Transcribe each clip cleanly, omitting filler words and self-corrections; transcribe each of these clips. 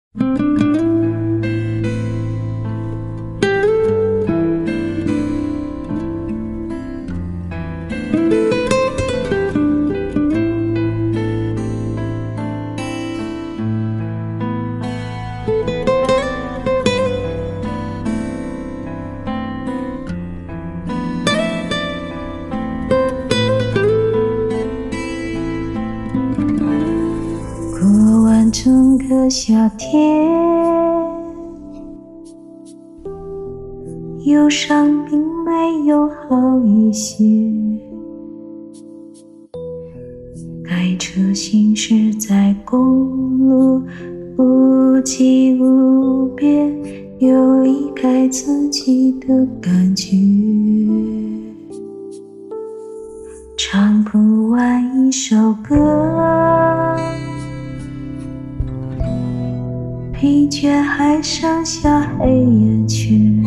过完整个夏天，忧伤并没有好一些。开车行驶在公路，无际无边，有离开自己的感觉。唱不完一首歌，疲倦还剩下黑眼圈。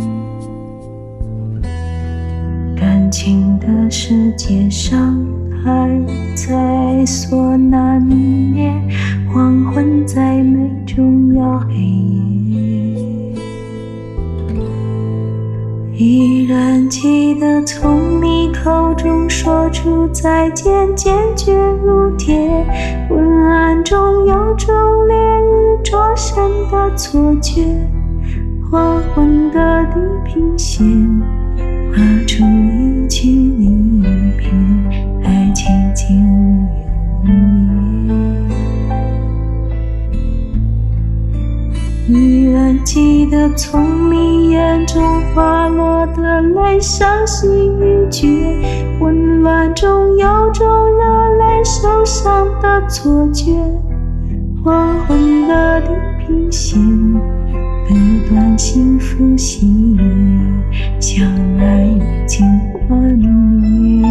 感情的世界上还在所难免，黄昏再美终要黑夜。依然记得从你口中说出再见，坚决如铁。昏暗中有种烈日灼身的错觉，黄昏的地平线画出一句离别，爱情进入永夜。依然记得从你眼中滑落的泪，伤心欲绝。混乱中有种热泪受伤的错觉，黄昏的地平线割断幸福喜悦，相爱已经幻灭。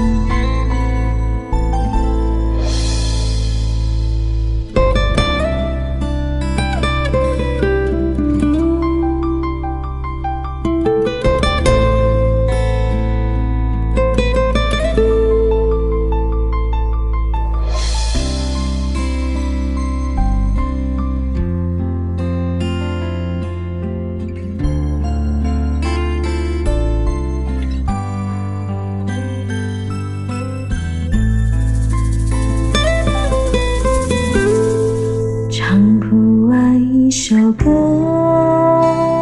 唱不完一首歌，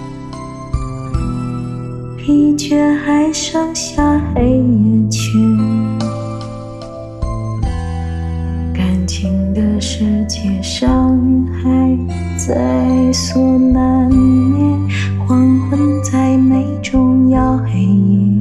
疲倦还剩下黑眼圈。感情的世界上还在所难免，黄昏再美终要黑夜。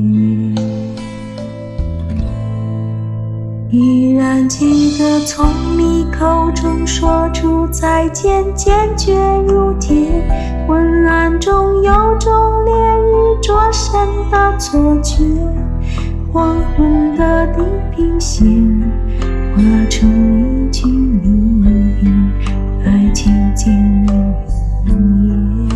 依然记得从你口中说出再见，坚决如铁。昏暗中有种烈日灼身的错觉，黄昏的地平线画出一句离别，爱情进入永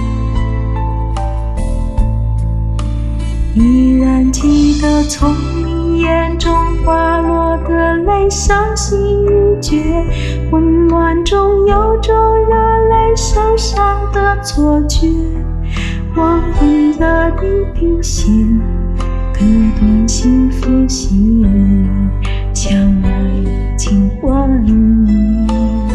夜。依然记得从你眼中滑落的泪，伤心欲绝。混乱中有种热泪受伤的错觉，黄昏的地平线割断幸福喜悦，相爱已经幻灭。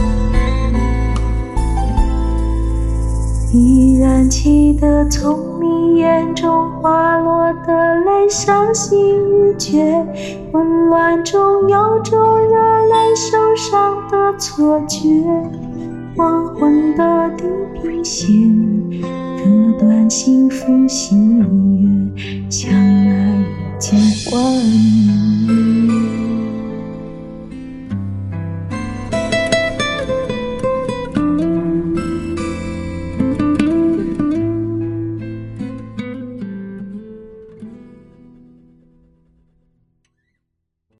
依然记得从你眼中滑落的泪，伤心欲绝。混乱中有种热泪受伤的错觉，黄昏的地平线割断幸福喜悦，相爱已经幻灭。